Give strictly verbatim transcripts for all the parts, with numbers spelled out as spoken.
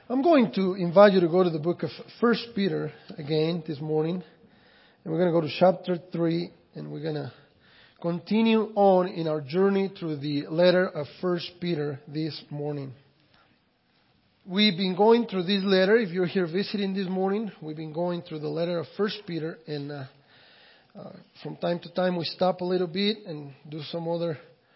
I'm going to invite you to go to the book of First Peter again this morning. And we're going to go to chapter three, and we're going to continue on in our journey through the letter of First Peter this morning. We've been going through this letter. If you're here visiting this morning, we've been going through the letter of First Peter, and uh, uh, from time to time we stop a little bit and do some other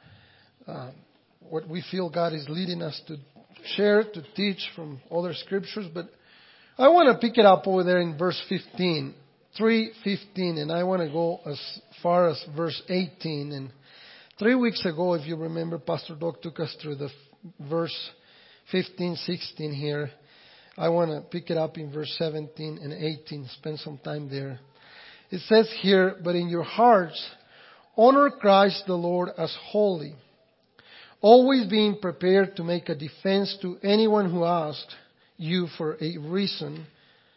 uh, what we feel God is leading us to share, to teach from other scriptures. But I want to pick it up over there in verse fifteen, three fifteen, and I want to go as far as verse eighteen. And three weeks ago, if you remember, Pastor Doug took us through the verse fifteen, sixteen here. I want to pick it up in verse seventeen and eighteen, spend some time there. It says here, "But in your hearts honor Christ the Lord as holy, always being prepared to make a defense to anyone who asks you for a reason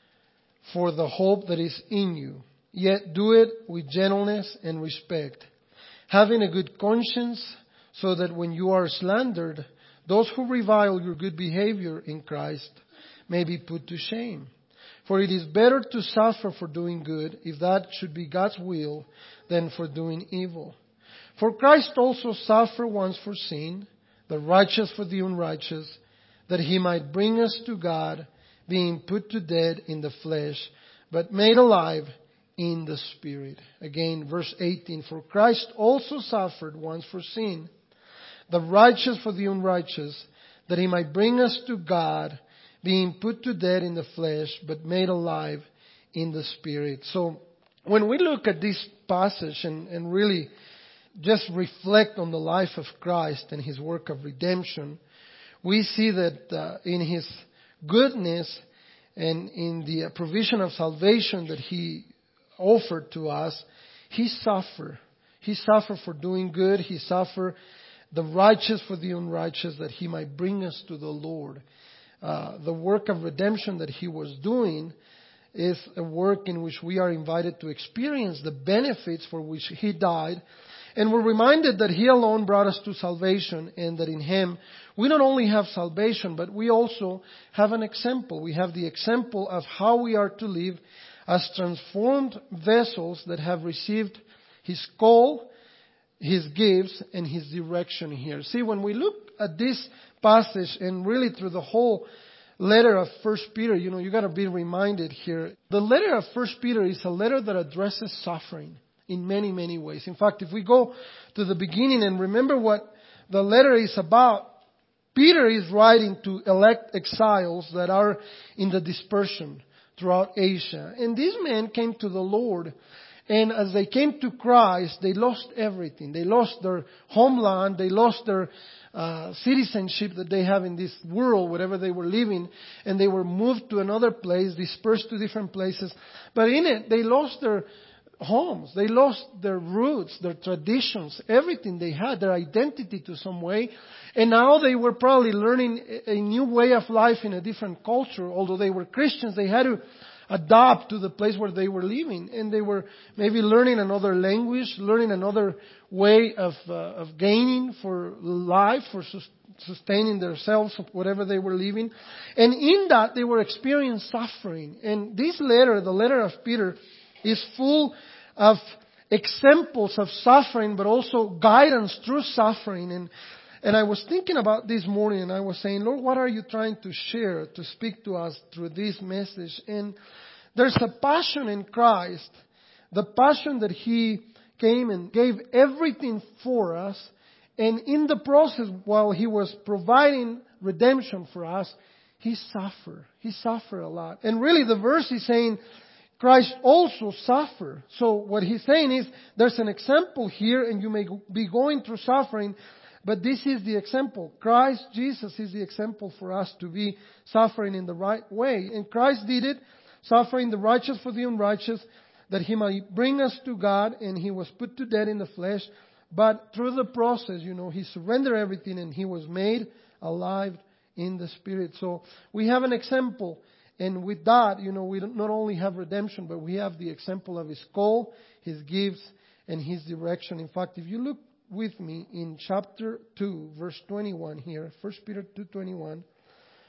for the hope that is in you. Yet do it with gentleness and respect, having a good conscience, so that when you are slandered, those who revile your good behavior in Christ may be put to shame. For it is better to suffer for doing good, if that should be God's will, than for doing evil. For Christ also suffered once for sin, the righteous for the unrighteous, that He might bring us to God, being put to death in the flesh, but made alive in the Spirit." Again, verse eighteen, "For Christ also suffered once for sin, the righteous for the unrighteous, that He might bring us to God, being put to death in the flesh, but made alive in the Spirit." So when we look at this passage and, and really just reflect on the life of Christ and His work of redemption, we see that uh, in His goodness and in the provision of salvation that He offered to us, He suffered. He suffered for doing good. He suffered the righteous for the unrighteous, that He might bring us to the Lord. Uh, the work of redemption that He was doing is a work in which we are invited to experience the benefits for which He died. And we're reminded that He alone brought us to salvation, and that in Him we not only have salvation, but we also have an example. We have the example of how we are to live as transformed vessels that have received His call, His gifts, and His direction here. See, when we look at this passage and really through the whole letter of First Peter, you know, you got to be reminded here. The letter of First Peter is a letter that addresses suffering in many, many ways. In fact, if we go to the beginning and remember what the letter is about, Peter is writing to elect exiles that are in the dispersion throughout Asia. And these men came to the Lord, and as they came to Christ, they lost everything. They lost their homeland, they lost their uh, citizenship that they have in this world, wherever they were living, and they were moved to another place, dispersed to different places. But in it, they lost their homes. They lost their roots, their traditions, everything they had, their identity to some way. And now they were probably learning a new way of life in a different culture. Although they were Christians, they had to adapt to the place where they were living. And they were maybe learning another language, learning another way of, uh, of gaining for life, for sustaining themselves, whatever they were living. And in that, they were experiencing suffering. And this letter, the letter of Peter, is full of examples of suffering, but also guidance through suffering. And and I was thinking about this morning, and I was saying, Lord, what are you trying to share, to speak to us through this message? And there's a passion in Christ, the passion that He came and gave everything for us. And in the process, while He was providing redemption for us, He suffered. He suffered a lot. And really the verse is saying, Christ also suffered. So what he's saying is, there's an example here, and you may be going through suffering, but this is the example. Christ Jesus is the example for us to be suffering in the right way. And Christ did it, suffering the righteous for the unrighteous, that He might bring us to God, and He was put to death in the flesh. But through the process, you know, He surrendered everything, and He was made alive in the Spirit. So we have an example. And with that, you know, we not only have redemption, but we have the example of His call, His gifts, and His direction. In fact, if you look with me in chapter two, verse twenty-one here, First Peter two twenty-one,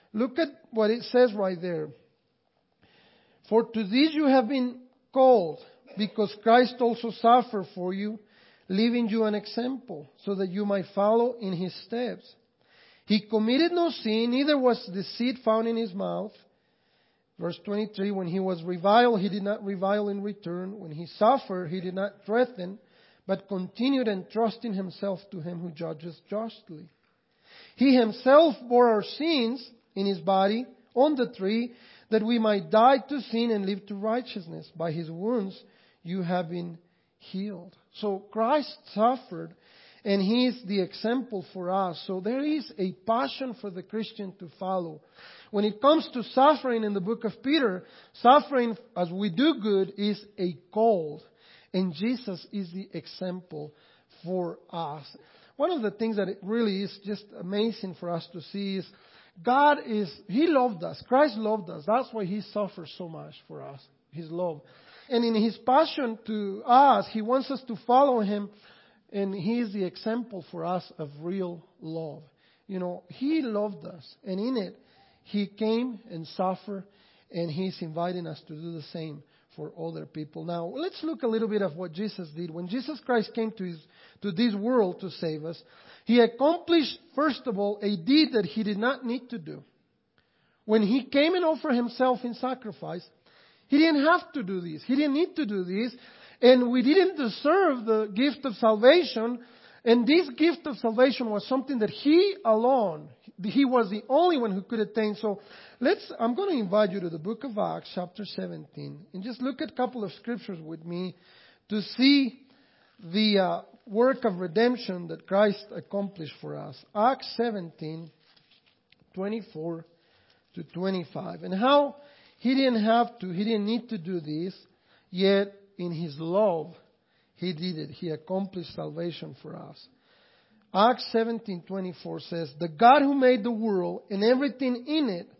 Look at what it says right there. For to this you have been called, because Christ also suffered for you, leaving you an example, so that you might follow in His steps. He committed no sin, neither was deceit found in His mouth. Verse twenty-three, when He was reviled, He did not revile in return. When He suffered, He did not threaten, but continued entrusting Himself to Him who judges justly. He Himself bore our sins in His body on the tree, that we might die to sin and live to righteousness. By His wounds you have been healed. So Christ suffered, and He is the example for us. So there is a passion for the Christian to follow. When it comes to suffering in the book of Peter, suffering as we do good is a call. And Jesus is the example for us. One of the things that it really is just amazing for us to see is God is, He loved us. Christ loved us. That's why He suffers so much for us. His love. And in His passion to us, He wants us to follow Him. And He is the example for us of real love. You know, He loved us. And in it, He came and suffered. And He's inviting us to do the same for other people. Now, let's look a little bit of what Jesus did. When Jesus Christ came to, his, to this world to save us, He accomplished, first of all, a deed that He did not need to do. When He came and offered Himself in sacrifice, He didn't have to do this. He didn't need to do this. And we didn't deserve the gift of salvation. And this gift of salvation was something that He alone, He was the only one who could attain. So let's, I'm going to invite you to the book of Acts, chapter seventeen. And just look at a couple of scriptures with me to see the uh, work of redemption that Christ accomplished for us. Acts seventeen, twenty-four to twenty-five. And how He didn't have to, He didn't need to do this, yet in His love, He did it. He accomplished salvation for us. Acts seventeen twenty-four says, the God who made the world and everything in it,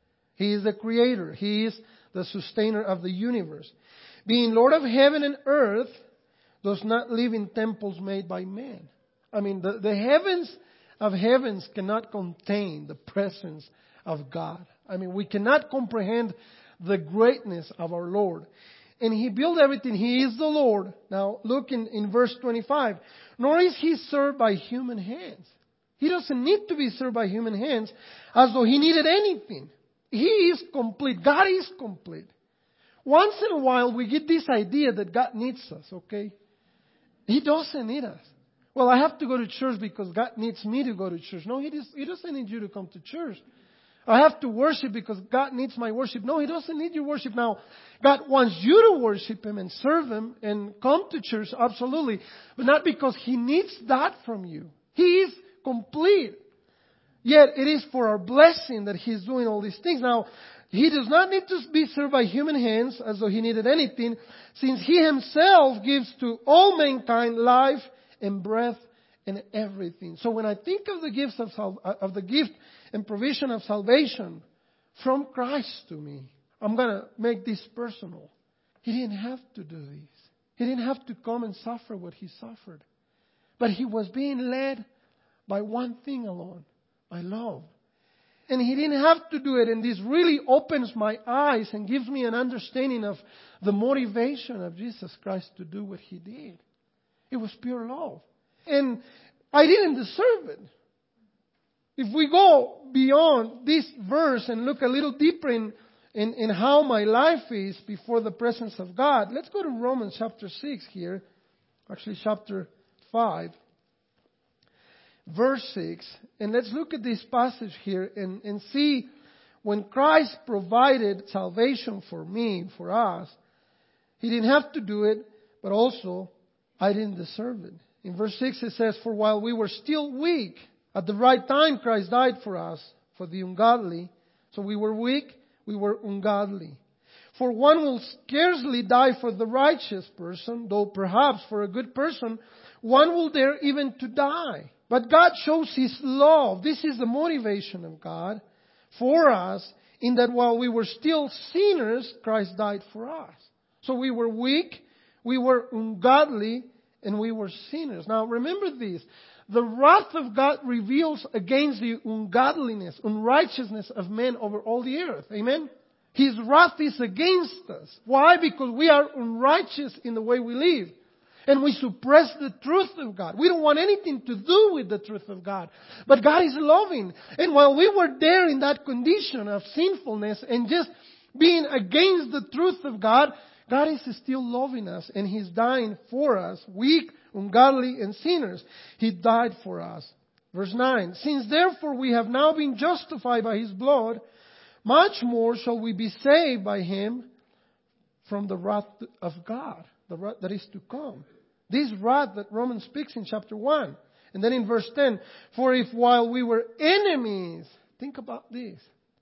He is the creator. He is the sustainer of the universe. Being Lord of heaven and earth, does not live in temples made by man. I mean, the, the heavens of heavens cannot contain the presence of God. I mean, we cannot comprehend the greatness of our Lord. And He built everything. He is the Lord. Now, look in, in verse twenty-five. Nor is He served by human hands. He doesn't need to be served by human hands as though He needed anything. He is complete. God is complete. Once in a while, we get this idea that God needs us, okay? He doesn't need us. Well, I have to go to church because God needs me to go to church. No, He, does, he doesn't need you to come to church. I have to worship because God needs my worship. No, He doesn't need your worship. Now, God wants you to worship Him and serve Him and come to church, absolutely. But not because He needs that from you. He is complete. Yet, it is for our blessing that He's doing all these things. Now, He does not need to be served by human hands as though He needed anything, since He Himself gives to all mankind life and breath and everything. So when I think of the gifts of, sal- of the gift and provision of salvation from Christ to me, I'm going to make this personal. He didn't have to do this. He didn't have to come and suffer what He suffered. But He was being led by one thing alone, by love. And He didn't have to do it. And this really opens my eyes and gives me an understanding of the motivation of Jesus Christ to do what He did. It was pure love. And I didn't deserve it. If we go beyond this verse and look a little deeper in, in, in how my life is before the presence of God, let's go to Romans chapter six here. Actually, chapter five. Verse six, and let's look at this passage here and, and see when Christ provided salvation for me, for us, He didn't have to do it, but also I didn't deserve it. In verse six it says, for while we were still weak, at the right time Christ died for us, for the ungodly. So we were weak, we were ungodly. For one will scarcely die for the righteous person, though perhaps for a good person, one will dare even to die. But God shows His love. This is the motivation of God for us, in that while we were still sinners, Christ died for us. So we were weak, we were ungodly, and we were sinners. Now remember this. the wrath of God reveals against the ungodliness, unrighteousness of men over all the earth. Amen? His wrath is against us. Why? Because we are unrighteous in the way we live. And we suppress the truth of God. We don't want anything to do with the truth of God. But God is loving. And while we were there in that condition of sinfulness and just being against the truth of God, God is still loving us. And He's dying for us, weak, ungodly, and sinners. He died for us. Verse nine. Since therefore we have now been justified by His blood, much more shall we be saved by Him from the wrath of God, the wrath that is to come. This wrath that Romans speaks in chapter one. And then in verse ten, for if while we were enemies, think about this,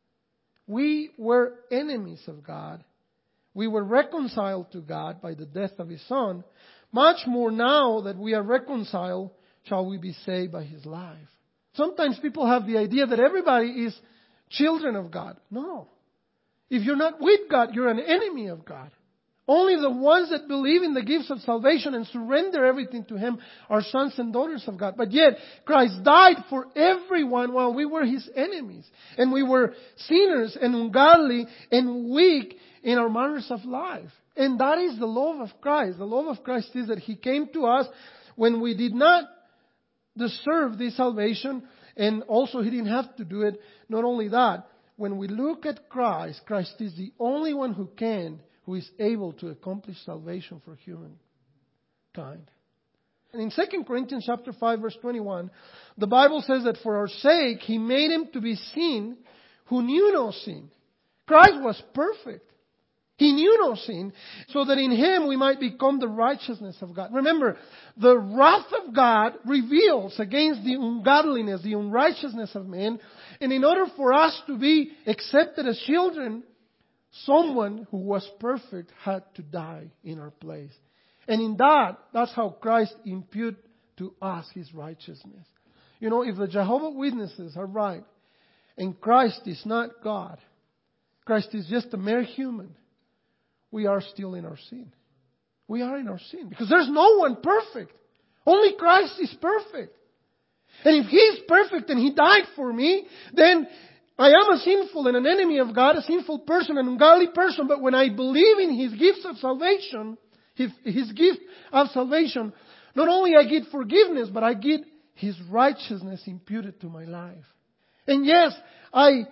we were enemies of God, we were reconciled to God by the death of His Son, much more now that we are reconciled, shall we be saved by His life. Sometimes people have the idea that everybody is children of God. No. If you're not with God, you're an enemy of God. Only the ones that believe in the gifts of salvation and surrender everything to Him are sons and daughters of God. But yet, Christ died for everyone while we were His enemies. And we were sinners and ungodly and weak in our manners of life. And that is the love of Christ. The love of Christ is that He came to us when we did not deserve this salvation. And also He didn't have to do it. Not only that, when we look at Christ, Christ is the only one who can, who is able to accomplish salvation for humankind. And in Second Corinthians chapter five, verse twenty-one, the Bible says that for our sake He made Him to be sin who knew no sin. Christ was perfect. He knew no sin, so that in Him we might become the righteousness of God. Remember, the wrath of God reveals against the ungodliness, the unrighteousness of men. And in order for us to be accepted as children, someone who was perfect had to die in our place. And in that, that's how Christ imputed to us His righteousness. You know, if the Jehovah's Witnesses are right, and Christ is not God, Christ is just a mere human, we are still in our sin. We are in our sin. Because there's no one perfect. Only Christ is perfect. And if He is perfect and He died for me, then I am a sinful and an enemy of God, a sinful person, an ungodly person. But when I believe in His gifts of salvation, His, His gift of salvation, not only I get forgiveness, but I get His righteousness imputed to my life. And yes, I,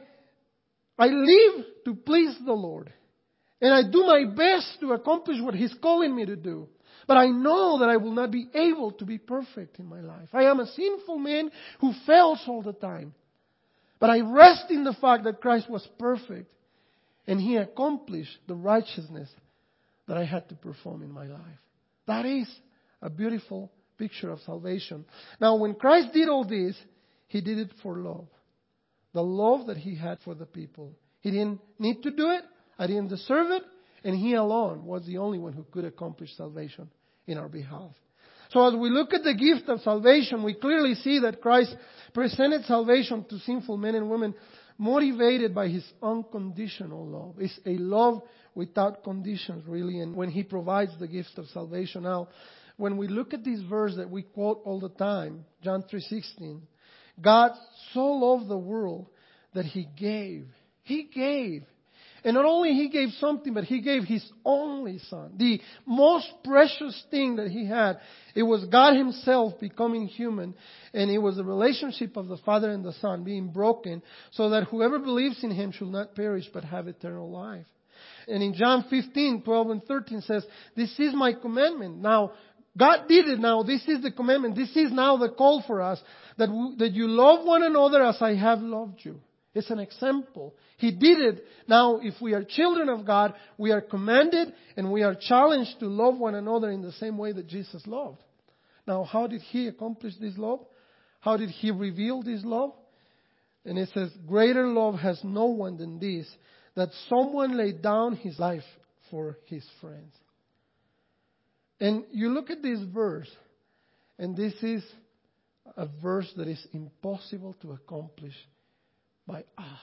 I live to please the Lord. And I do my best to accomplish what He's calling me to do. But I know that I will not be able to be perfect in my life. I am a sinful man who fails all the time. But I rest in the fact that Christ was perfect. And He accomplished the righteousness that I had to perform in my life. That is a beautiful picture of salvation. Now, when Christ did all this, He did it for love. The love that He had for the people. He didn't need to do it. I didn't deserve it, and He alone was the only one who could accomplish salvation in our behalf. So as we look at the gift of salvation, we clearly see that Christ presented salvation to sinful men and women motivated by His unconditional love. It's a love without conditions, really, and when He provides the gift of salvation. Now, when we look at this verse that we quote all the time, John three sixteen, God so loved the world that He gave. He gave. And not only He gave something, but He gave His only Son. The most precious thing that He had. It was God Himself becoming human. And it was the relationship of the Father and the Son being broken so that whoever believes in Him should not perish but have eternal life. And in John fifteen, twelve and thirteen says, this is my commandment. Now, God did it now. This is the commandment. This is now the call for us. That, we, that you love one another as I have loved you. It's an example. He did it. Now, if we are children of God, we are commanded and we are challenged to love one another in the same way that Jesus loved. Now, how did He accomplish this love? How did He reveal this love? And it says, greater love has no one than this, that someone laid down his life for his friends. And you look at this verse, and this is a verse that is impossible to accomplish by us.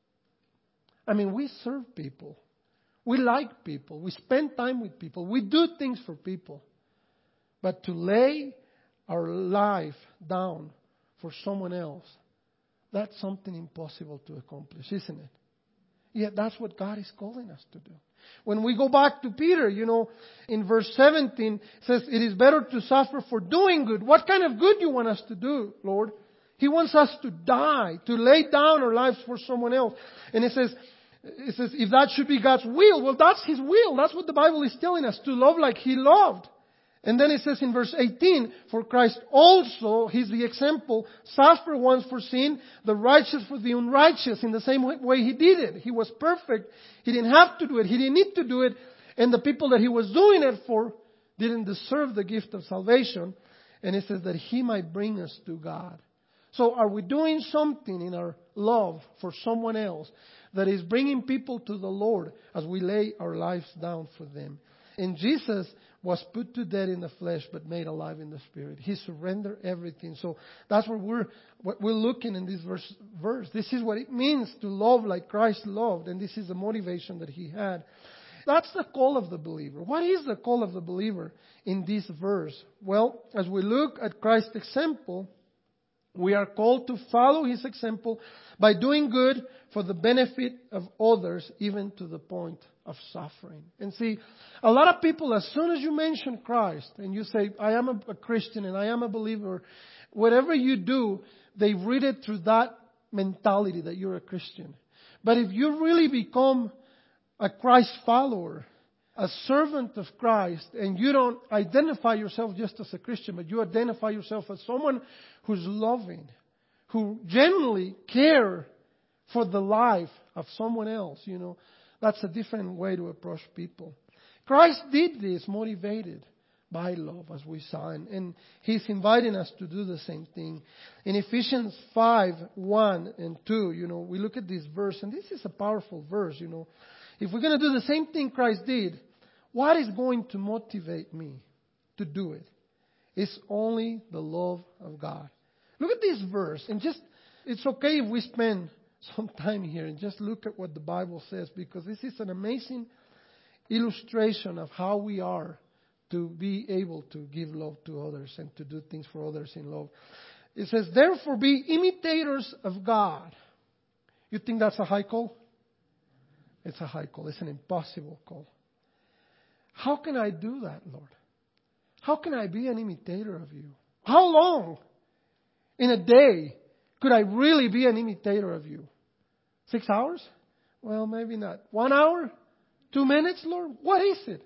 I mean, we serve people. We like people. We spend time with people. We do things for people. But to lay our life down for someone else, that's something impossible to accomplish, isn't it? Yet that's what God is calling us to do. When we go back to Peter, you know, in verse seventeen, it says, it is better to suffer for doing good. What kind of good you want us to do, Lord? He wants us to die, to lay down our lives for someone else. And it says, it says, if that should be God's will, well, that's His will. That's what the Bible is telling us, to love like He loved. And then it says in verse eighteen, for Christ also, He's the example, suffered once for sin, the righteous for the unrighteous, in the same way He did it. He was perfect. He didn't have to do it. He didn't need to do it. And the people that He was doing it for didn't deserve the gift of salvation. And it says that He might bring us to God. So are we doing something in our love for someone else that is bringing people to the Lord as we lay our lives down for them? And Jesus was put to death in the flesh, but made alive in the spirit. He surrendered everything. So that's what we're what we're looking in this verse. Verse. This is what it means to love like Christ loved, and this is the motivation that He had. That's the call of the believer. What is the call of the believer in this verse? Well, as we look at Christ's example, we are called to follow His example by doing good for the benefit of others, even to the point of suffering. And see, a lot of people, as soon as you mention Christ and you say, I am a, a Christian and I am a believer, whatever you do, they read it through that mentality that you're a Christian. But if you really become a Christ follower, a servant of Christ, and you don't identify yourself just as a Christian, but you identify yourself as someone who's loving, who genuinely care for the life of someone else, you know, that's a different way to approach people. Christ did this motivated by love, as we saw, and, and He's inviting us to do the same thing. In Ephesians five, one and two, you know, we look at this verse, and this is a powerful verse, you know. If we're going to do the same thing Christ did, what is going to motivate me to do it? It's only the love of God. Look at this verse, and just, it's okay if we spend some time here and just look at what the Bible says, because this is an amazing illustration of how we are to be able to give love to others and to do things for others in love. It says, therefore be imitators of God. You think that's a high call? It's a high call. It's an impossible call. How can I do that, Lord? How can I be an imitator of You? How long in a day could I really be an imitator of You? Six hours? Well, maybe not. One hour? Two minutes, Lord? What is it?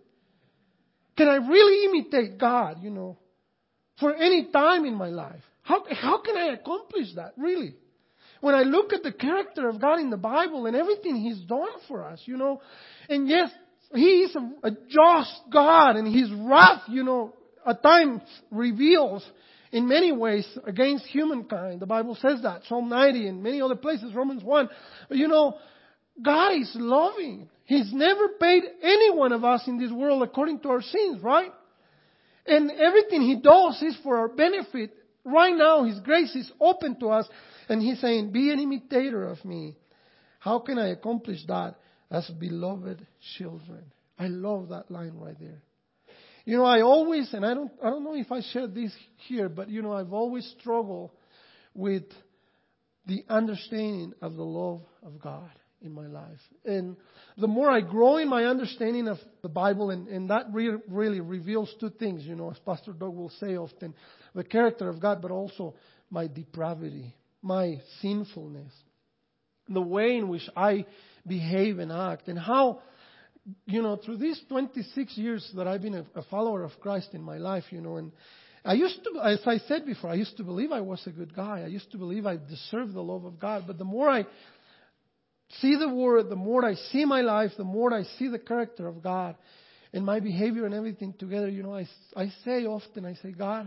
Can I really imitate God, you know, for any time in my life? How, how can I accomplish that, really? When I look at the character of God in the Bible and everything He's done for us, you know, and yes, He is a, a just God, and His wrath, you know, at times reveals in many ways against humankind. The Bible says that. Psalm ninety and many other places, Romans one. But you know, God is loving. He's never paid any one of us in this world according to our sins, right? And everything He does is for our benefit. Right now, His grace is open to us. And He's saying, be an imitator of Me. How can I accomplish that? As beloved children. I love that line right there. You know, I always, and I don't, I don't know if I shared this here, but you know, I've always struggled with the understanding of the love of God in my life. And the more I grow in my understanding of the Bible, and, and that re- really reveals two things, you know, as Pastor Doug will say often, the character of God, but also my depravity, my sinfulness, the way in which I behave and act, and how, you know, through these twenty-six years that I've been a, a follower of Christ in my life, you know, and I used to, as I said before, I used to believe I was a good guy. I used to believe I deserved the love of God. But the more I see the Word, the more I see my life, the more I see the character of God and my behavior and everything together, you know, I, I say often, I say, God,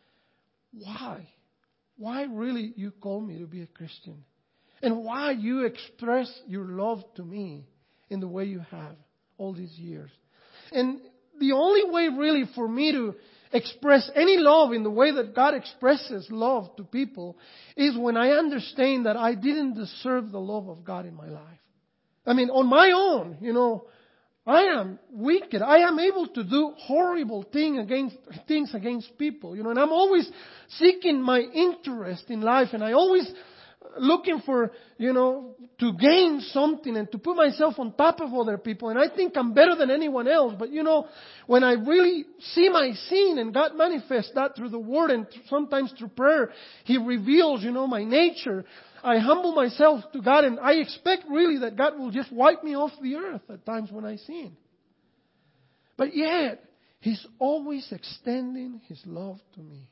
why? Why really you call me to be a Christian? And why you express your love to me in the way you have all these years. And the only way really for me to express any love in the way that God expresses love to people is when I understand that I didn't deserve the love of God in my life. I mean, on my own, you know, I am wicked. I am able to do horrible thing against, things against people. You know, and I'm always seeking my interest in life, and I always looking for, you know, to gain something and to put myself on top of other people. And I think I'm better than anyone else. But, you know, when I really see my sin, and God manifests that through the Word and sometimes through prayer, He reveals, you know, my nature. I humble myself to God, and I expect really that God will just wipe me off the earth at times when I sin. But yet, He's always extending His love to me.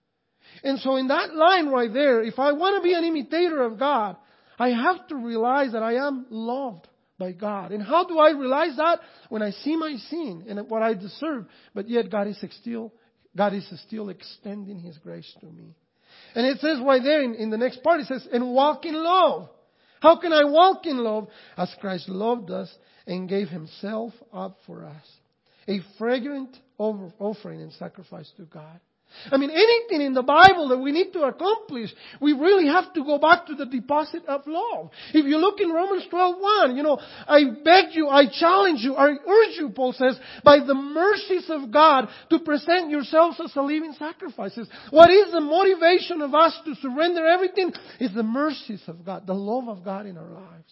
And so in that line right there, if I want to be an imitator of God, I have to realize that I am loved by God. And how do I realize that? When I see my sin and what I deserve, but yet God is still, God is still extending His grace to me. And it says right there in, in the next part, it says, and walk in love. How can I walk in love? As Christ loved us and gave Himself up for us. A fragrant offering and sacrifice to God. I mean, anything in the Bible that we need to accomplish, we really have to go back to the deposit of love. If you look in Romans twelve one, you know, I beg you, I challenge you, I urge you, Paul says, by the mercies of God, to present yourselves as a living sacrifices. What is the motivation of us to surrender everything? Is the mercies of God, the love of God in our lives.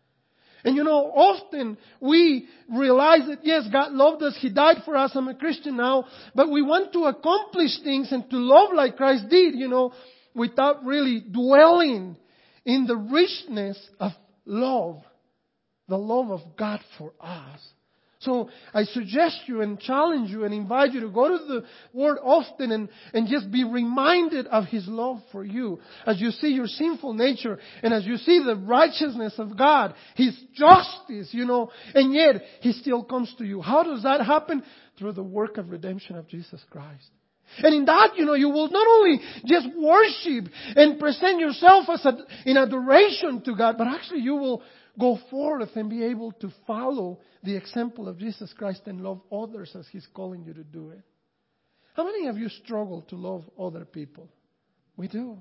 And you know, often we realize that yes, God loved us, He died for us, I'm a Christian now, but we want to accomplish things and to love like Christ did, you know, without really dwelling in the richness of love, the love of God for us. So I suggest you and challenge you and invite you to go to the Word often and, and just be reminded of His love for you. As you see your sinful nature and as you see the righteousness of God, His justice, you know, and yet He still comes to you. How does that happen? Through the work of redemption of Jesus Christ. And in that, you know, you will not only just worship and present yourself as a, in adoration to God, but actually you will go forth and be able to follow the example of Jesus Christ and love others as He's calling you to do it. How many of you struggle to love other people? We do.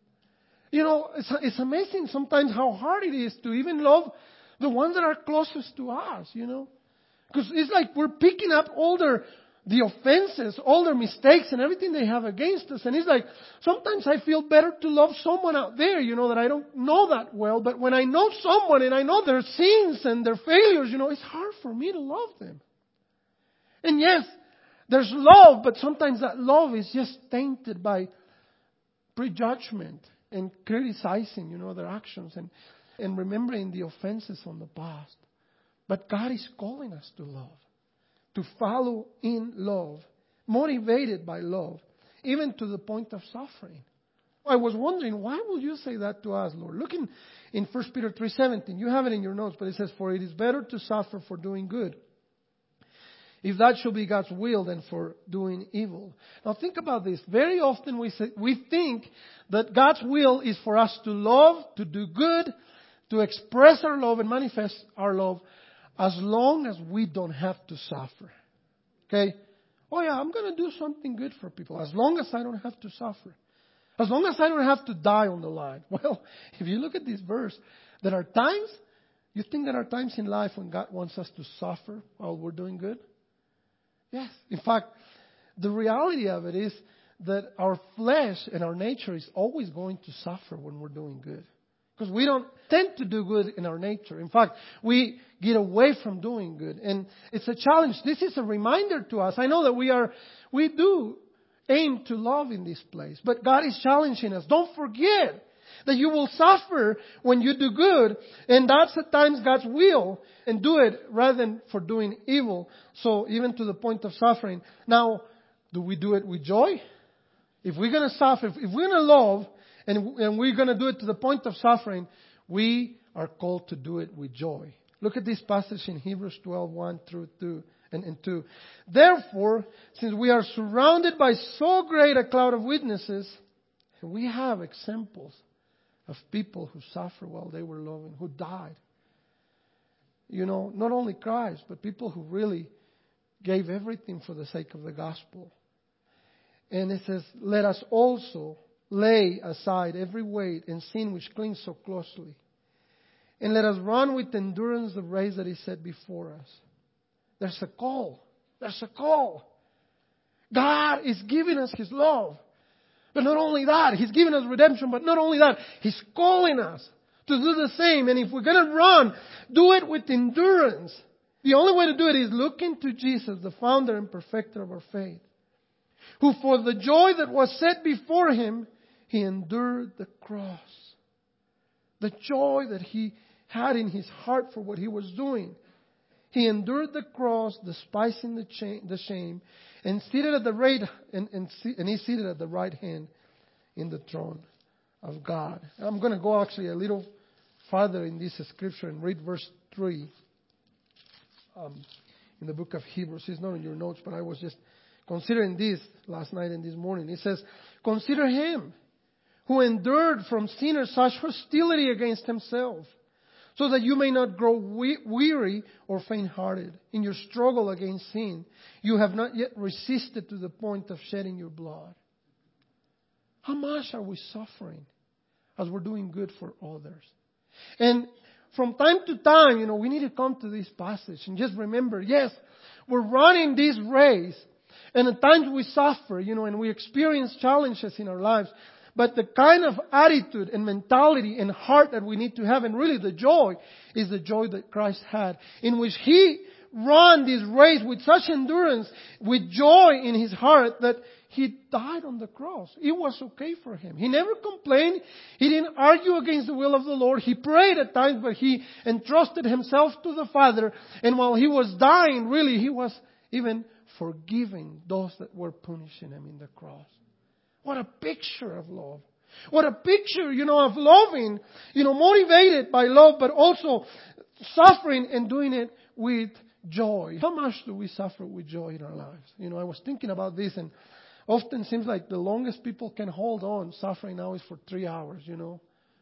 You know, it's, it's amazing sometimes how hard it is to even love the ones that are closest to us, you know. Because it's like we're picking up all their the offenses, all their mistakes and everything they have against us. And it's like, sometimes I feel better to love someone out there, you know, that I don't know that well. But when I know someone and I know their sins and their failures, you know, it's hard for me to love them. And yes, there's love, but sometimes that love is just tainted by prejudgment and criticizing, you know, their actions and, and remembering the offenses on the past. But God is calling us to love. To follow in love, motivated by love, even to the point of suffering. I was wondering, why will you say that to us, Lord? Look in, in First Peter three seventeen. You have it in your notes, but it says, for it is better to suffer for doing good, if that shall be God's will, than for doing evil. Now think about this. Very often we say, we think that God's will is for us to love, to do good, to express our love and manifest our love, as long as we don't have to suffer. Okay? Oh yeah, I'm going to do something good for people. As long as I don't have to suffer. As long as I don't have to die on the line. Well, if you look at this verse, there are times, you think there are times in life when God wants us to suffer while we're doing good? Yes. In fact, the reality of it is that our flesh and our nature is always going to suffer when we're doing good. Because we don't tend to do good in our nature. In fact, we get away from doing good. And it's a challenge. This is a reminder to us. I know that we are, we do aim to love in this place. But God is challenging us. Don't forget that you will suffer when you do good. And that's at times God's will. And do it rather than for doing evil. So even to the point of suffering. Now, do we do it with joy? If we're going to suffer, if we're going to love, And, and we're going to do it to the point of suffering, we are called to do it with joy. Look at this passage in Hebrews twelve, one through two and, and two. Therefore, since we are surrounded by so great a cloud of witnesses, we have examples of people who suffer while they were loving, who died. You know, not only Christ, but people who really gave everything for the sake of the gospel. And it says, let us also lay aside every weight and sin which clings so closely. And let us run with endurance the race that is set before us. There's a call. There's a call. God is giving us His love. But not only that, He's giving us redemption, but not only that, He's calling us to do the same. And if we're going to run, do it with endurance. The only way to do it is looking to Jesus, the founder and perfecter of our faith, who for the joy that was set before Him, He endured the cross. The joy that He had in His heart for what He was doing. He endured the cross, despising the, cha- the shame, and seated at the right, and, and, and He's seated at the right hand in the throne of God. I'm going to go actually a little farther in this scripture and read verse three um, in the book of Hebrews. It's not in your notes, but I was just considering this last night and this morning. It says, "Consider Him who endured from sinners such hostility against Himself, so that you may not grow we- weary or faint-hearted in your struggle against sin. You have not yet resisted to the point of shedding your blood." How much are we suffering as we're doing good for others? And from time to time, you know, we need to come to this passage and just remember, yes, we're running this race. And at times we suffer, you know, and we experience challenges in our lives. But the kind of attitude and mentality and heart that we need to have, and really the joy, is the joy that Christ had, in which He ran this race with such endurance, with joy in His heart, that He died on the cross. It was okay for Him. He never complained. He didn't argue against the will of the Lord. He prayed at times, but He entrusted Himself to the Father. And while He was dying, really, He was even forgiving those that were punishing Him in the cross. What a picture of love. What a picture, you know, of loving, you know, motivated by love, but also suffering and doing it with joy. How much do we suffer with joy in our lives? You know, I was thinking about this, and often seems like the longest people can hold on suffering now is for three hours, you know.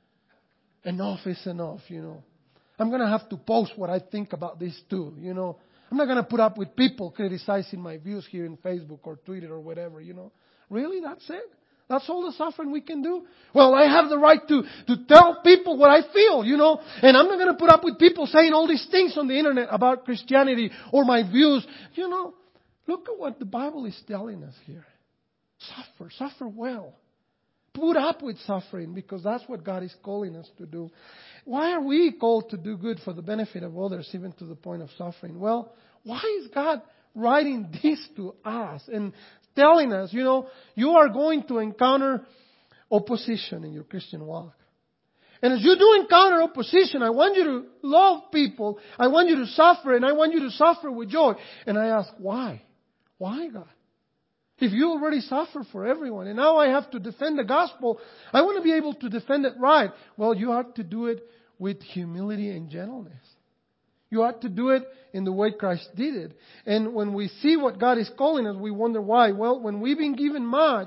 Enough is enough, you know. I'm going to have to post what I think about this too, you know. I'm not going to put up with people criticizing my views here in Facebook or Twitter or whatever, you know. Really? That's it? That's all the suffering we can do? Well, I have the right to, to tell people what I feel, you know. And I'm not going to put up with people saying all these things on the internet about Christianity or my views. You know, look at what the Bible is telling us here. Suffer. Suffer well. Put up with suffering, because that's what God is calling us to do. Why are we called to do good for the benefit of others, even to the point of suffering? Well, why is God writing this to us and telling us, you know, you are going to encounter opposition in your Christian walk. And as you do encounter opposition, I want you to love people. I want you to suffer, and I want you to suffer with joy. And I ask, why? Why, God? If you already suffer for everyone, and now I have to defend the gospel, I want to be able to defend it right. Well, you have to do it with humility and gentleness. You ought to do it in the way Christ did it. And when we see what God is calling us, we wonder why. Well, when we've been given much,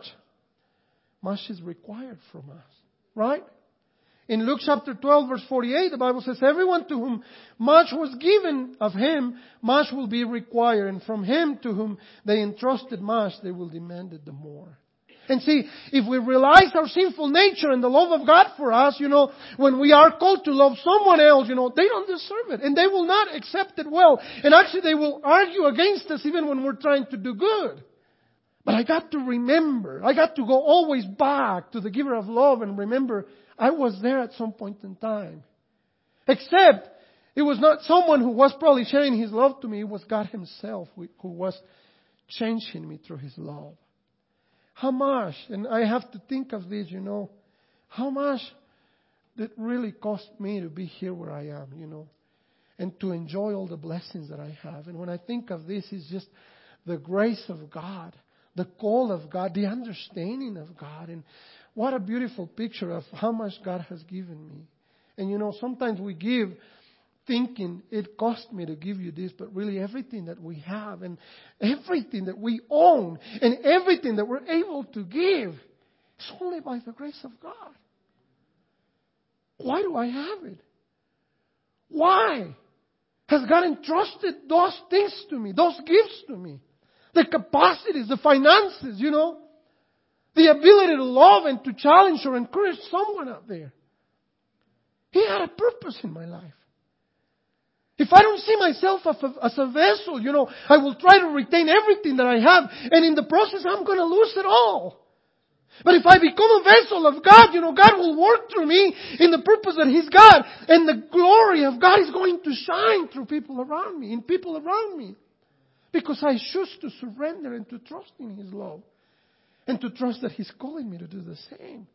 much is required from us. Right? In Luke chapter twelve, verse forty-eight, the Bible says, "Everyone to whom much was given of him, much will be required. And from him to whom they entrusted much, they will demand it the more." And see, if we realize our sinful nature and the love of God for us, you know, when we are called to love someone else, you know, they don't deserve it. And they will not accept it well. And actually they will argue against us even when we're trying to do good. But I got to remember, I got to go always back to the giver of love and remember, I was there at some point in time. Except, it was not someone who was probably sharing His love to me. It was God Himself who was changing me through His love. How much, and I have to think of this, you know, how much did it really cost me to be here where I am, you know, and to enjoy all the blessings that I have. And when I think of this, it's just the grace of God, the call of God, the understanding of God. And what a beautiful picture of how much God has given me. And, you know, sometimes we give thinking it cost me to give you this, but really everything that we have and everything that we own and everything that we're able to give is only by the grace of God. Why do I have it? Why has God entrusted those things to me, those gifts to me? The capacities, the finances, you know, the ability to love and to challenge or encourage someone out there. He had a purpose in my life. If I don't see myself as a, as a vessel, you know, I will try to retain everything that I have. And in the process, I'm going to lose it all. But if I become a vessel of God, you know, God will work through me in the purpose that He's God. And the glory of God is going to shine through people around me, in people around me. Because I choose to surrender and to trust in His love. And to trust that He's calling me to do the same.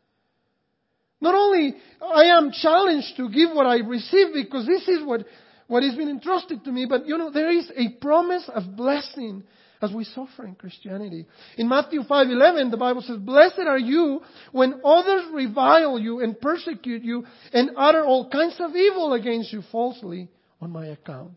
Not only I am challenged to give what I receive because this is what, what has been entrusted to me, but you know, there is a promise of blessing as we suffer in Christianity. In Matthew five eleven, the Bible says, "Blessed are you when others revile you and persecute you and utter all kinds of evil against you falsely on my account."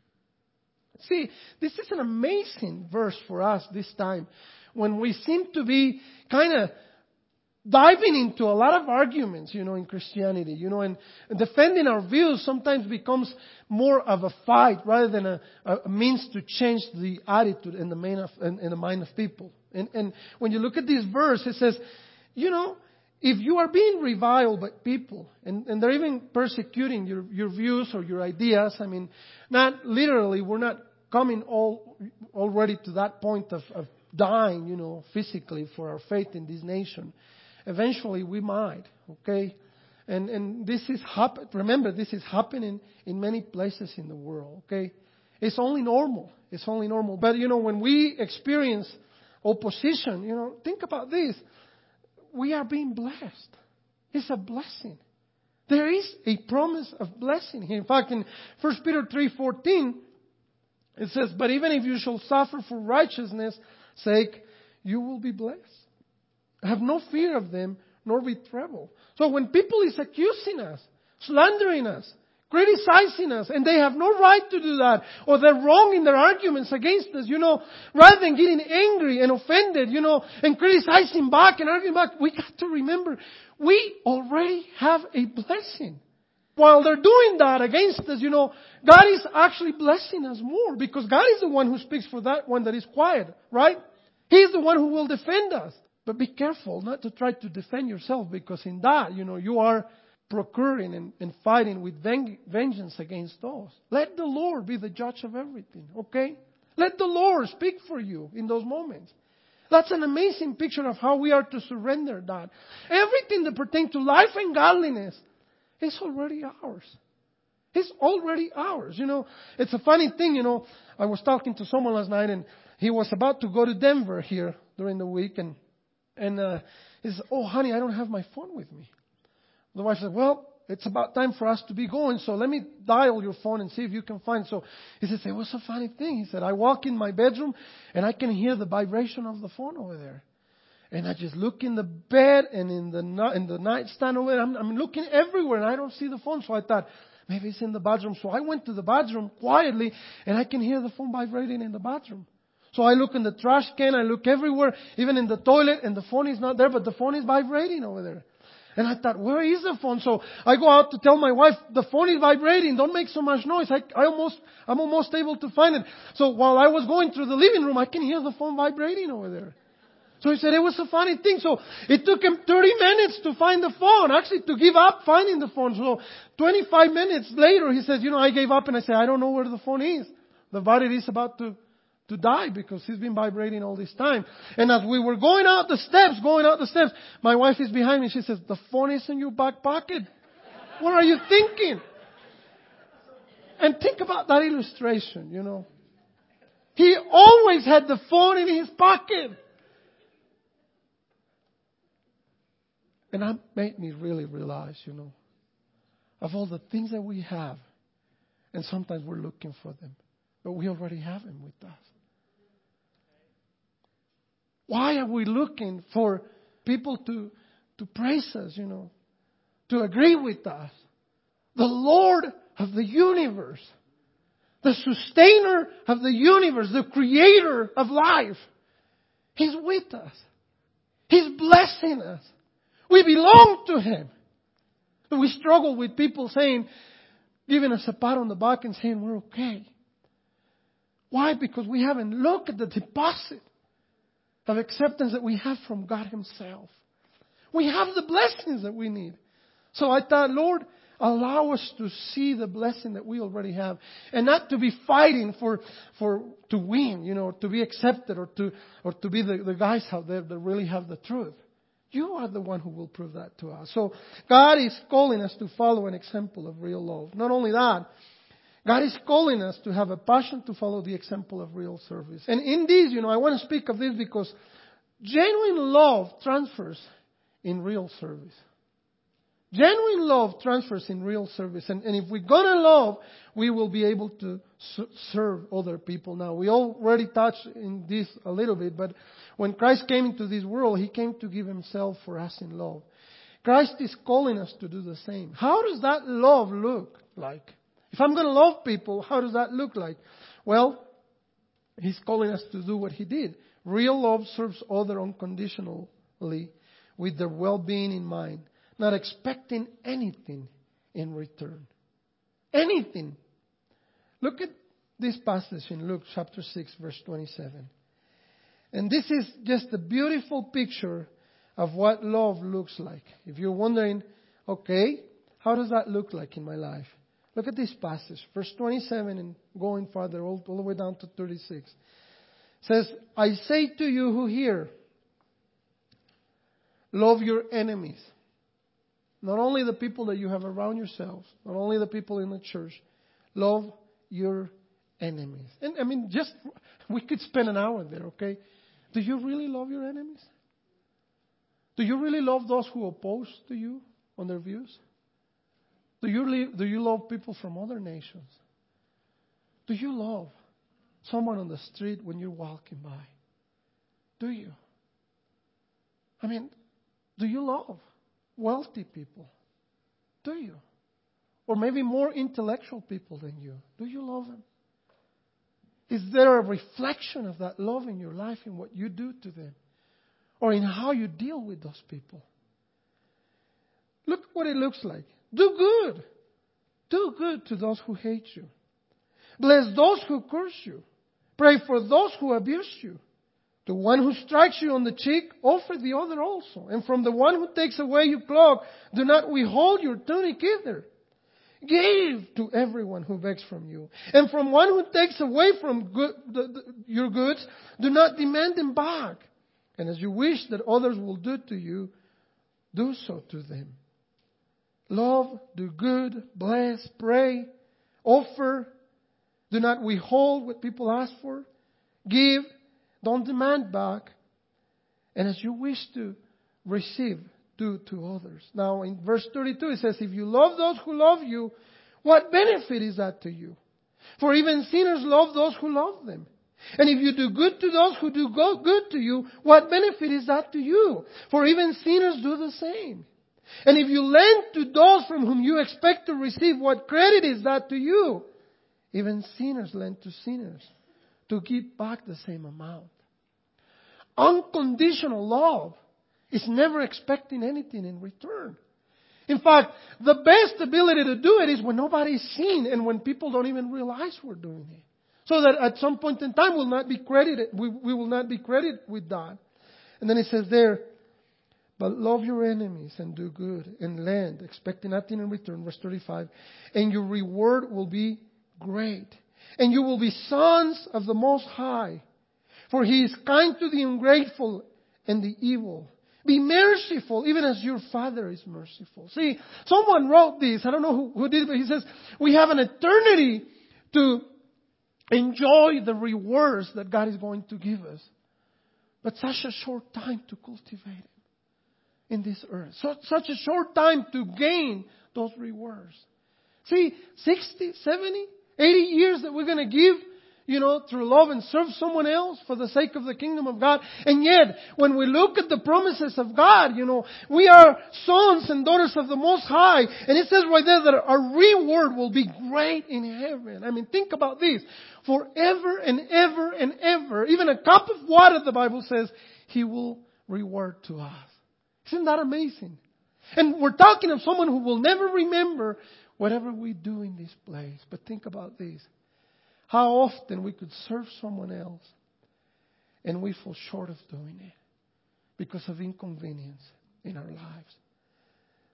See, this is an amazing verse for us this time when we seem to be kind of diving into a lot of arguments, you know, in Christianity, you know, and defending our views sometimes becomes more of a fight rather than a, a means to change the attitude in the, main of, in, in the mind of people. And, and when you look at this verse, it says, you know, if you are being reviled by people and, and they're even persecuting your, your views or your ideas, I mean, not literally, we're not coming all already to that point of, of dying, you know, physically for our faith in this nation. Eventually we might, okay? And and this is happen. Remember, this is happening in many places in the world, okay? It's only normal. It's only normal. But, you know, when we experience opposition, you know, think about this. We are being blessed. It's a blessing. There is a promise of blessing here. In fact, in First Peter three fourteen, it says, "But even if you shall suffer for righteousness' sake, you will be blessed. Have no fear of them, nor be troubled." So when people is accusing us, slandering us, criticizing us, and they have no right to do that, or they're wrong in their arguments against us, you know, rather than getting angry and offended, you know, and criticizing back and arguing back, we got to remember, we already have a blessing. While they're doing that against us, you know, God is actually blessing us more, because God is the one who speaks for that one that is quiet, right? He's the one who will defend us. But be careful not to try to defend yourself, because in that, you know, you are procuring and, and fighting with veng- vengeance against those. Let the Lord be the judge of everything, okay? Let the Lord speak for you in those moments. That's an amazing picture of how we are to surrender that. Everything that pertains to life and godliness is already ours. It's already ours. You know, it's a funny thing, you know, I was talking to someone last night and he was about to go to Denver here during the week, and And uh, he says, "Oh, honey, I don't have my phone with me." The wife said, "Well, it's about time for us to be going, so let me dial your phone and see if you can find." So he said, "It was a funny thing." He said, "I walk in my bedroom and I can hear the vibration of the phone over there. And I just look in the bed and in the in the nightstand over there. I'm, I'm looking everywhere and I don't see the phone." So I thought, maybe it's in the bathroom. So I went to the bathroom quietly and I can hear the phone vibrating in the bathroom. So I look in the trash can, I look everywhere, even in the toilet, and the phone is not there, but the phone is vibrating over there. And I thought, where is the phone? So I go out to tell my wife, the phone is vibrating, don't make so much noise. I, I almost, I'm almost able to find it. So while I was going through the living room, I can hear the phone vibrating over there. So he said, it was a funny thing. So it took him thirty minutes to find the phone, actually to give up finding the phone. So twenty-five minutes later, he says, you know, I gave up, and I said, I don't know where the phone is. The battery is about to to die because he's been vibrating all this time. And as we were going out the steps, going out the steps, my wife is behind me. She says, "The phone is in your back pocket. What are you thinking?" And think about that illustration, you know. He always had the phone in his pocket. And that made me really realize, you know, of all the things that we have, and sometimes we're looking for them, but we already have them with us. Why are we looking for people to, to praise us, you know, to agree with us? The Lord of the universe, the sustainer of the universe, the creator of life, He's with us. He's blessing us. We belong to Him. But we struggle with people saying, giving us a pat on the back and saying we're okay. Why? Because we haven't looked at the deposit of acceptance that we have from God Himself. We have the blessings that we need. So I thought, Lord, allow us to see the blessing that we already have, and not to be fighting for for to win, you know, to be accepted, or to or to be the, the guys out there that really have the truth. You are the one who will prove that to us. So God is calling us to follow an example of real love. Not only that, God is calling us to have a passion to follow the example of real service. And in this, you know, I want to speak of this because genuine love transfers in real service. Genuine love transfers in real service. And, and if we're going to love, we will be able to serve other people. Now, we already touched in this a little bit, but when Christ came into this world, He came to give Himself for us in love. Christ is calling us to do the same. How does that love look like? If I'm going to love people, how does that look like? Well, He's calling us to do what He did. Real love serves others unconditionally with their well-being in mind, not expecting anything in return. Anything. Look at this passage in Luke chapter six, verse twenty-seven. And this is just a beautiful picture of what love looks like. If you're wondering, okay, how does that look like in my life? Look at this passage, verse twenty-seven, and going farther, all, all the way down to thirty-six. It says, I say to you who hear, love your enemies. Not only the people that you have around yourselves, not only the people in the church, love your enemies. And I mean, just, we could spend an hour there, okay? Do you really love your enemies? Do you really love those who oppose to you on their views? Do you, live, do you love people from other nations? Do you love someone on the street when you're walking by? Do you? I mean, do you love wealthy people? Do you? Or maybe more intellectual people than you. Do you love them? Is there a reflection of that love in your life in what you do to them? Or in how you deal with those people? Look what it looks like. Do good. Do good to those who hate you. Bless those who curse you. Pray for those who abuse you. The one who strikes you on the cheek, offer the other also. And from the one who takes away your cloak, do not withhold your tunic either. Give to everyone who begs from you. And from one who takes away from good, the, the, your goods, do not demand them back. And as you wish that others will do to you, do so to them. Love, do good, bless, pray, offer. Do not withhold what people ask for. Give, don't demand back. And as you wish to receive, do to others. Now in verse thirty-two it says, if you love those who love you, what benefit is that to you? For even sinners love those who love them. And if you do good to those who do good to you, what benefit is that to you? For even sinners do the same. And if you lend to those from whom you expect to receive, what credit is that to you? Even sinners lend to sinners to give back the same amount. Unconditional love is never expecting anything in return. In fact, the best ability to do it is when nobody's seen and when people don't even realize we're doing it. So that at some point in time we'll not be credited, we, we will not be credited with that. And then it says there, but love your enemies and do good and lend, expecting nothing in return. Verse thirty-five. And your reward will be great. And you will be sons of the Most High. For He is kind to the ungrateful and the evil. Be merciful, even as your Father is merciful. See, someone wrote this. I don't know who, who did it, but he says, we have an eternity to enjoy the rewards that God is going to give us. But such a short time to cultivate it in this earth. So, such a short time to gain those rewards. See, sixty, seventy, eighty years that we're going to give, you know, through love and serve someone else for the sake of the kingdom of God. And yet, when we look at the promises of God, you know, we are sons and daughters of the Most High. And it says right there that our reward will be great in heaven. I mean, think about this. Forever and ever and ever, even a cup of water, the Bible says, He will reward to us. Isn't that amazing? And we're talking of someone who will never remember whatever we do in this place. But think about this. How often we could serve someone else and we fall short of doing it because of inconvenience in our lives.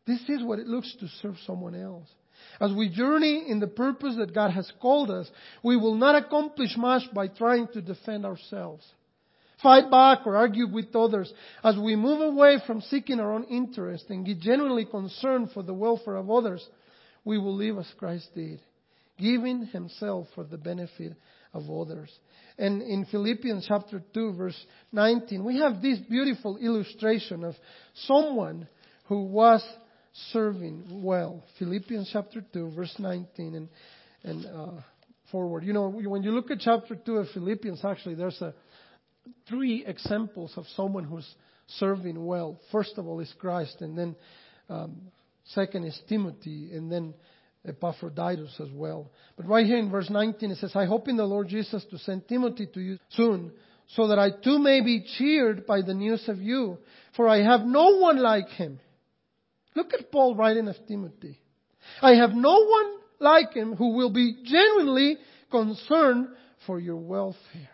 This is what it looks to serve someone else. As we journey in the purpose that God has called us, we will not accomplish much by trying to defend ourselves, fight back, or argue with others. As we move away from seeking our own interest and get genuinely concerned for the welfare of others, we will live as Christ did, giving Himself for the benefit of others. And in Philippians chapter two, verse nineteen, we have this beautiful illustration of someone who was serving well. Philippians chapter two, verse nineteen and, and uh, forward. You know, when you look at chapter two of Philippians, actually there's a three examples of someone who's serving well. First of all is Christ, and then um, second is Timothy, and then Epaphroditus as well. But right here in verse nineteen it says, I hope in the Lord Jesus to send Timothy to you soon, so that I too may be cheered by the news of you, for I have no one like him. Look at Paul writing of Timothy. I have no one like him who will be genuinely concerned for your welfare.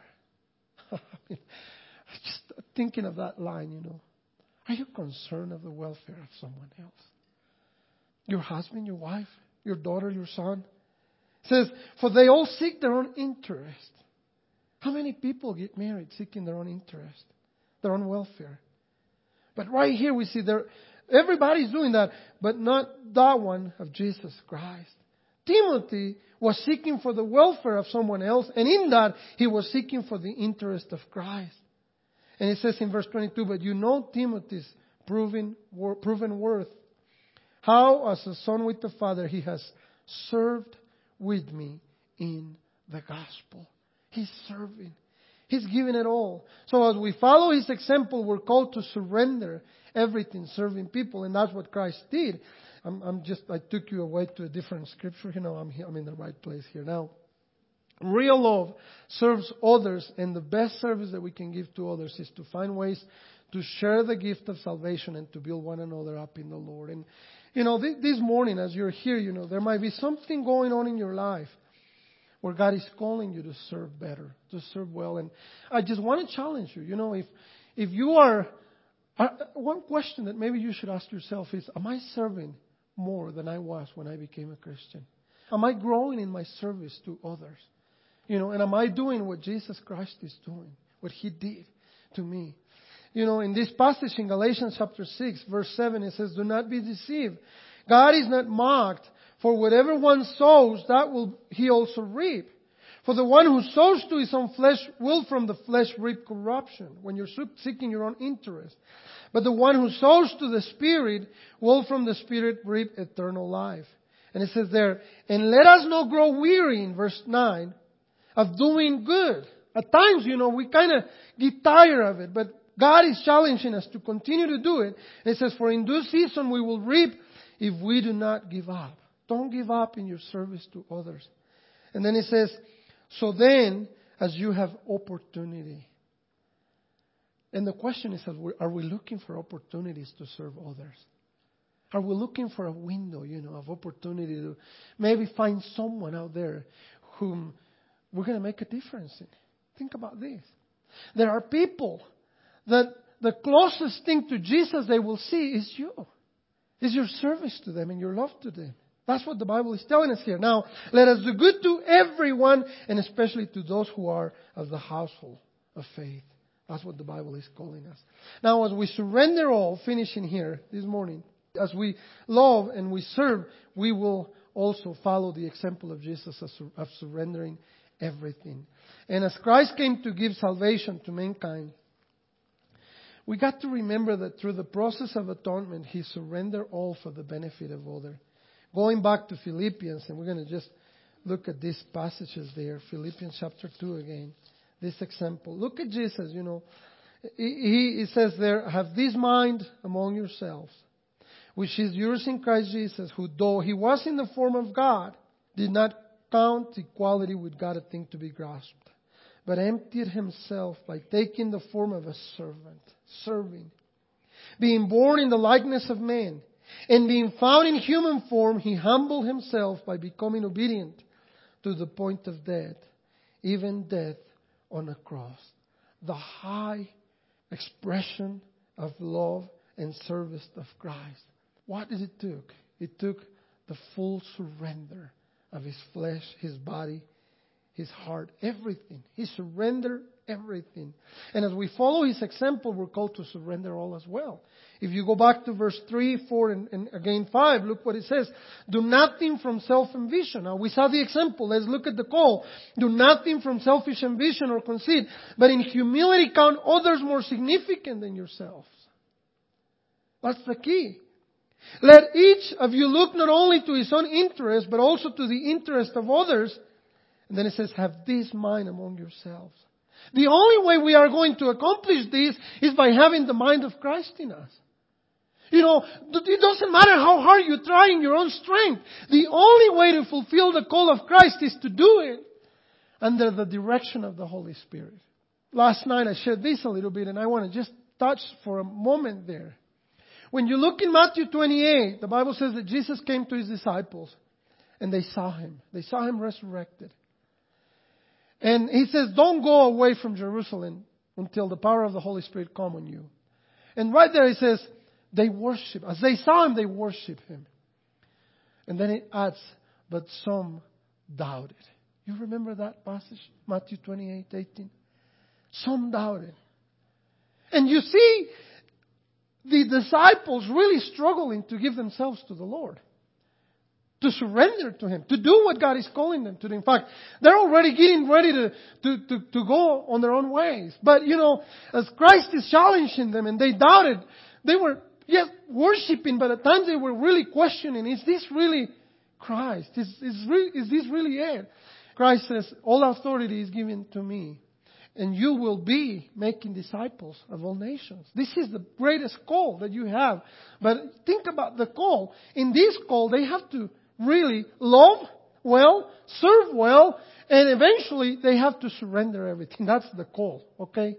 I mean, just thinking of that line, you know. Are you concerned of the welfare of someone else? Your husband, your wife, your daughter, your son? It says, for they all seek their own interest. How many people get married seeking their own interest, their own welfare? But right here we see there, everybody's doing that, but not that one of Jesus Christ. Timothy was seeking for the welfare of someone else, and in that he was seeking for the interest of Christ. And it says in verse twenty-two, but you know Timothy's proven, proven worth, how as a son with the Father he has served with me in the gospel. He's serving. He's giving it all. So as we follow his example, we're called to surrender everything, serving people, and that's what Christ did. I'm, I'm just, I took you away to a different scripture. You know, I'm here, I'm in the right place here now. Real love serves others, and the best service that we can give to others is to find ways to share the gift of salvation and to build one another up in the Lord. And, you know, this, this morning as you're here, you know, there might be something going on in your life where God is calling you to serve better, to serve well. And I just want to challenge you, you know, if, if you are, uh, one question that maybe you should ask yourself is, am I serving more than I was when I became a Christian? Am I growing in my service to others? You know, and am I doing what Jesus Christ is doing, what He did to me? You know, in this passage in Galatians chapter six, verse seven, it says, do not be deceived. God is not mocked, for whatever one sows, that will he also reap. For the one who sows to his own flesh will from the flesh reap corruption, when you're seeking your own interest. But the one who sows to the Spirit will from the Spirit reap eternal life. And it says there, and let us not grow weary, in verse nine, of doing good. At times, you know, we kind of get tired of it, but God is challenging us to continue to do it. And it says, for in due season we will reap if we do not give up. Don't give up in your service to others. And then it says, so then, as you have opportunity. And the question is, are we looking for opportunities to serve others? Are we looking for a window, you know, of opportunity to maybe find someone out there whom we're going to make a difference in? Think about this. There are people that the closest thing to Jesus they will see is you. Is your service to them and your love to them. That's what the Bible is telling us here. Now, let us do good to everyone, and especially to those who are of the household of faith. That's what the Bible is calling us. Now, as we surrender all, finishing here this morning, as we love and we serve, we will also follow the example of Jesus of surrendering everything. And as Christ came to give salvation to mankind, we got to remember that through the process of atonement, He surrendered all for the benefit of others. Going back to Philippians, and we're going to just look at these passages there. Philippians chapter two again. This example. Look at Jesus, you know. He, he says there, have this mind among yourselves, which is yours in Christ Jesus, who though He was in the form of God, did not count equality with God a thing to be grasped, but emptied Himself by taking the form of a servant, serving. Being born in the likeness of men, and being found in human form, He humbled Himself by becoming obedient to the point of death, even death on a cross. The high expression of love and service of Christ. what did it took? It took the full surrender of his flesh, his body, his heart, everything. He surrendered everything. And as we follow his example, we're called to surrender all as well. If you go back to verse three, four, and, and again five, look what it says. Do nothing from self-ambition. Now we saw the example. Let's look at the call. Do nothing from selfish ambition or conceit, but in humility count others more significant than yourselves. That's the key. Let each of you look not only to his own interest, but also to the interest of others. And then it says, have this mind among yourselves. The only way we are going to accomplish this is by having the mind of Christ in us. You know, it doesn't matter how hard you try in your own strength. The only way to fulfill the call of Christ is to do it under the direction of the Holy Spirit. Last night I shared this a little bit, and I want to just touch for a moment there. When you look in Matthew twenty-eight, the Bible says that Jesus came to his disciples and they saw him. They saw him resurrected. And he says, don't go away from Jerusalem until the power of the Holy Spirit come on you. And right there he says, they worship. As they saw him, they worship him. And then it adds, but some doubted. You remember that passage? Matthew twenty-eight, eighteen. Some doubted. And you see the disciples really struggling to give themselves to the Lord. To surrender to him. To do what God is calling them to do. In fact, they're already getting ready to, to, to, to go on their own ways. But, you know, as Christ is challenging them and they doubted, they were, yes, worshiping, but at times they were really questioning, is this really Christ? Is, is, re- is this really it? Christ says, all authority is given to me. And you will be making disciples of all nations. This is the greatest call that you have. But think about the call. In this call, they have to really love well, serve well, and eventually they have to surrender everything. That's the call, okay?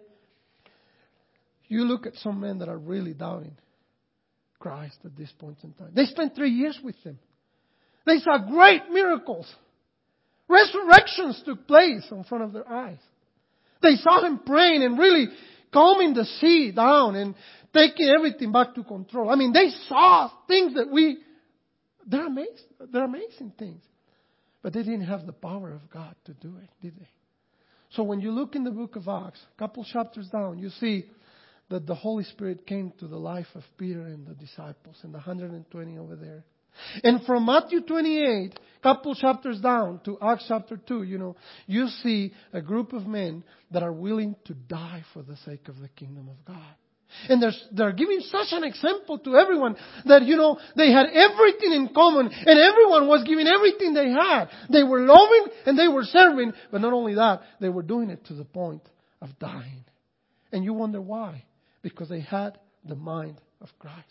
You look at some men that are really doubting Christ at this point in time. They spent three years with him. They saw great miracles. Resurrections took place in front of their eyes. They saw him praying and really calming the sea down and taking everything back to control. I mean, they saw things that we, they're amazing, they're amazing things. But they didn't have the power of God to do it, did they? So when you look in the book of Acts, a couple chapters down, you see that the Holy Spirit came to the life of Peter and the disciples and the one hundred twenty over there. And from Matthew twenty-eight, couple chapters down to Acts chapter two, you know, you see a group of men that are willing to die for the sake of the kingdom of God. And they're, they're giving such an example to everyone that, you know, they had everything in common and everyone was giving everything they had. They were loving and they were serving, but not only that, they were doing it to the point of dying. And you wonder why? Because they had the mind of Christ.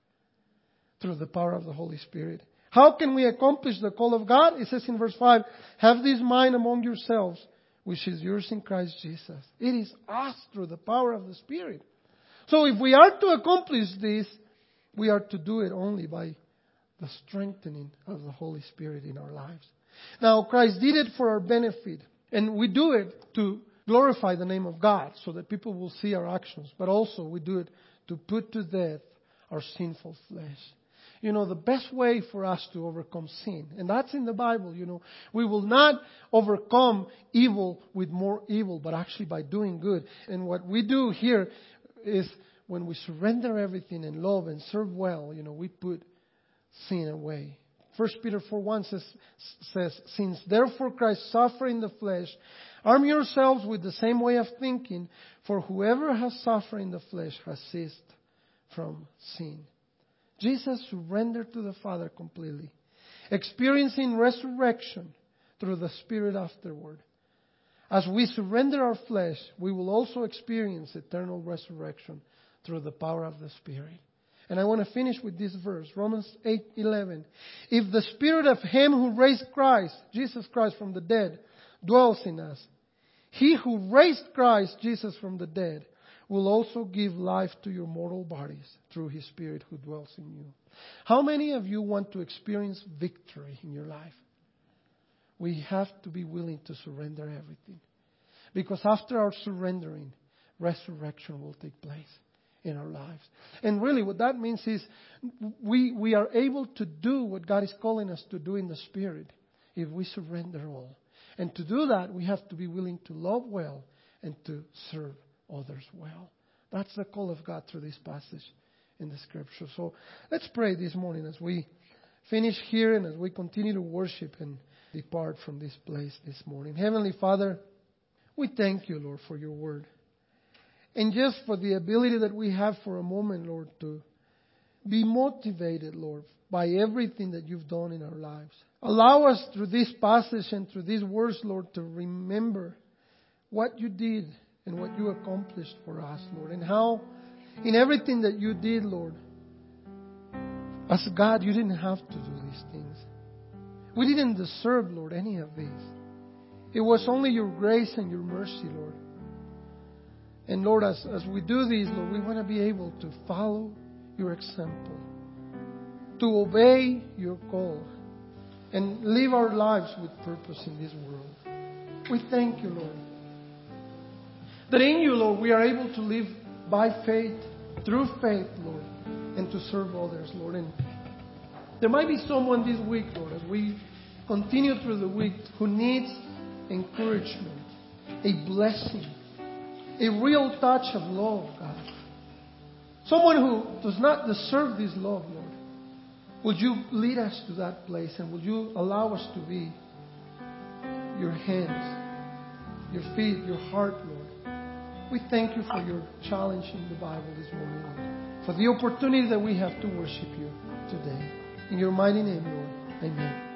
Through the power of the Holy Spirit. How can we accomplish the call of God? It says in verse five, have this mind among yourselves, which is yours in Christ Jesus. It is us through the power of the Spirit. So if we are to accomplish this, we are to do it only by the strengthening of the Holy Spirit in our lives. Now, Christ did it for our benefit. And we do it to glorify the name of God so that people will see our actions. But also we do it to put to death our sinful flesh. You know, the best way for us to overcome sin, and that's in the Bible, you know, we will not overcome evil with more evil, but actually by doing good. And what we do here is when we surrender everything and love and serve well, you know, we put sin away. First Peter four one says, says, since therefore Christ suffered in the flesh, arm yourselves with the same way of thinking, for whoever has suffered in the flesh has ceased from sin. Jesus surrendered to the Father completely, experiencing resurrection through the Spirit afterward. As we surrender our flesh, we will also experience eternal resurrection through the power of the Spirit. And I want to finish with this verse, Romans eight eleven. If the Spirit of Him who raised Christ, Jesus Christ from the dead, dwells in us, He who raised Christ Jesus from the dead will also give life to your mortal bodies through His Spirit who dwells in you. How many of you want to experience victory in your life? We have to be willing to surrender everything. Because after our surrendering, resurrection will take place. in our lives. And really what that means is we, we are able to do what God is calling us to do in the Spirit if we surrender all. And to do that, we have to be willing to love well and to serve others well. That's the call of God through this passage in the Scripture. So let's pray this morning as we finish here and as we continue to worship and depart from this place this morning. Heavenly Father, we thank you, Lord, for your word. And just for the ability that we have for a moment, Lord, to be motivated, Lord, by everything that you've done in our lives. Allow us through this passage and through these words, Lord, to remember what you did and what you accomplished for us, Lord, and how in everything that you did, Lord, as God, you didn't have to do these things. We didn't deserve, Lord, any of these. It was only your grace and your mercy, Lord. And Lord, as, as we do these, Lord, we want to be able to follow your example, to obey your call, and live our lives with purpose in this world. We thank you, Lord, that in you, Lord, we are able to live by faith, through faith, Lord, and to serve others, Lord. And there might be someone this week, Lord, as we continue through the week, who needs encouragement, a blessing, a real touch of love, God. Someone who does not deserve this love, Lord. Would you lead us to that place, and would you allow us to be your hands, your feet, your heart, Lord. We thank you for your challenge in the Bible this morning, Lord, for the opportunity that we have to worship you today. In your mighty name, Lord. Amen.